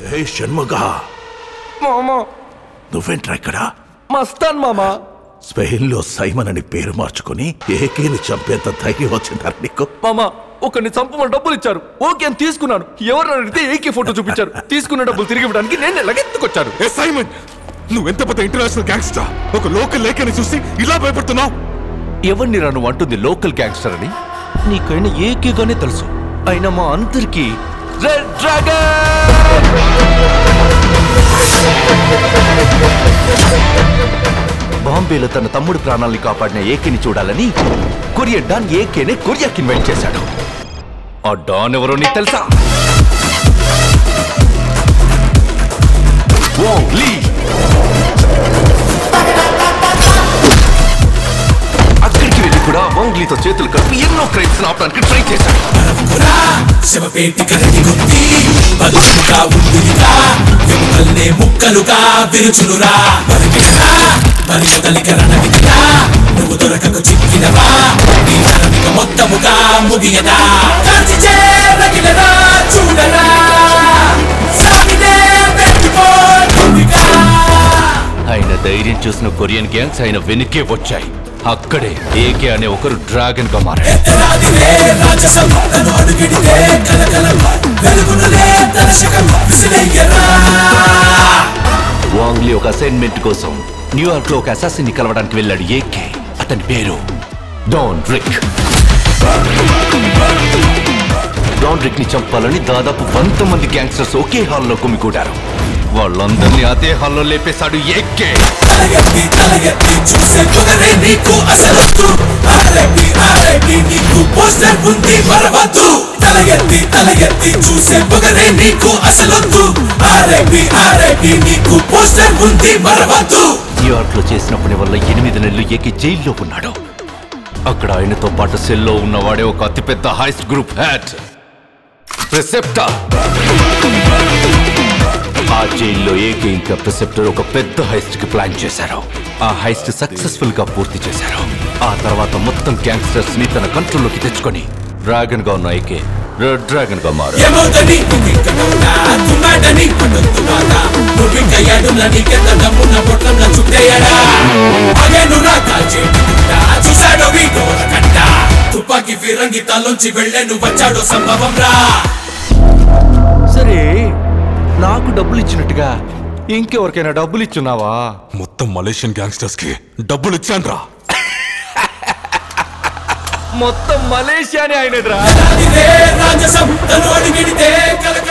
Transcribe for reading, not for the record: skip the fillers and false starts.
ఏ షణ్ముగా, మామా నువ్వేంట్రా ఇక్కడ? మస్తాన్ మామా. స్పెయిన్ లో సైమన్ అని పేరు మార్చుకుని ఏకేని చంపేంత ధైర్యం వచ్చిందా నీకు? మామా ఒకరిని చంపమని డబ్బులు ఇచ్చారు, ఓకే అని తీసుకున్నాను. ఎవరు అడిగితే ఏకే ఫోటో చూపించారు. తీసుకున్న డబ్బులు తిరిగి ఇవ్వడానికి నేను లగెత్తుకొచ్చాను. ఏ సైమన్, నువ్వెంత పెద్ద ఇంటర్నేషనల్ గ్యాంగ్స్టర్, ఒక లోకల్ లేఖని చూసి ఇలా భయపడుతున్నావు? ఎవరిని నువ్వు అంటుంది లోకల్ గ్యాంగ్స్టర్ అని? నీకైనా ఏకేగానే తెలుసు. అయినా మా అందరికి రెడ్ డ్రాగన్ బాంబేలో తన తమ్ముడు ప్రాణాలని కాపాడిన ఏకేని చూడాలని కొరియన్ డాన్ ఏకేని కొరియాకి ఇన్వైట్ చేశాడు. ఆ డాన్ ఎవరో నీకు తెలుసా? వాంగ్ లీ. అక్కడికి వెళ్ళి కూడా వాంగ్ లీతో చేతులు కలిపి ఎన్నో క్రైమ్స్ ఆపడానికి ట్రై చేశాడు. ముక్కలుగా విరుచునురా మరి నువ్వు దొరకకు చిక్కినవా మొత్తముగా ముగియదా చూడరా ఆయన ధైర్యం చూసిన కొరియన్ గ్యాంగ్స్ ఆయన వెనుకే వచ్చాయి. అక్కడే ఏకే అనే ఒకరు డ్రాగన్ గా మారాడు. వాంగ్ లీ ఒక అసైన్మెంట్ కోసం న్యూయార్క్ లో ఒక అసాసిన్ ని కలవడానికి వెళ్ళాడు ఏకే. అతని పేరు డాన్ రిక్. డాన్ రిక్ ని చంపాలని దాదాపు 100 మంది గ్యాంగ్స్టర్స్ ఒకే హాల్లో గుమికూడారు. వాళ్ళందరినీ అదే హాల్లో లేపేశాడు ఏకే. న్యూయార్క్ లో చేసిన పని వల్ల 8 నెలలు ఏకే జైల్లో ఉన్నాడు. అక్కడ ఆయనతో పాటు సెల్లో ఉన్నవాడే ఒక అతిపెద్ద హైస్ట్ గ్రూప్ హ్యాట్ ప్రిసెప్టర్. ఆ జైల్లో ఏకే ఇంకా ప్రిసెప్టర్ ఒక పెద్ద హైస్ట్ కి ప్లాన్ చేశారు. ఆ హైస్ట్ సక్సెస్ఫుల్ గా పూర్తి చేశారు. ఆ తర్వాత మొత్తం గ్యాంగ్స్టర్స్ ని తన కంట్రోల్లోకి తెచ్చుకొని డ్రాగన్ గా ఉన్న ఏకే రెడ్ డ్రాగన్ గా మారాడు. తుపాకి ఫిరంగి తలోంచి వెళ్ళేను వచ్చాడు సంభవం రా. సరే, నాకు డబ్బులు ఇచ్చినట్టుగా ఇంకెవరికైనా డబ్బులు ఇచ్చున్నావా? మొత్తం మలేషియన్ గ్యాంగ్స్టర్స్ కి డబ్బులు ఇచ్చాను రా. మొత్తం మలేషియానే అయినదిరా.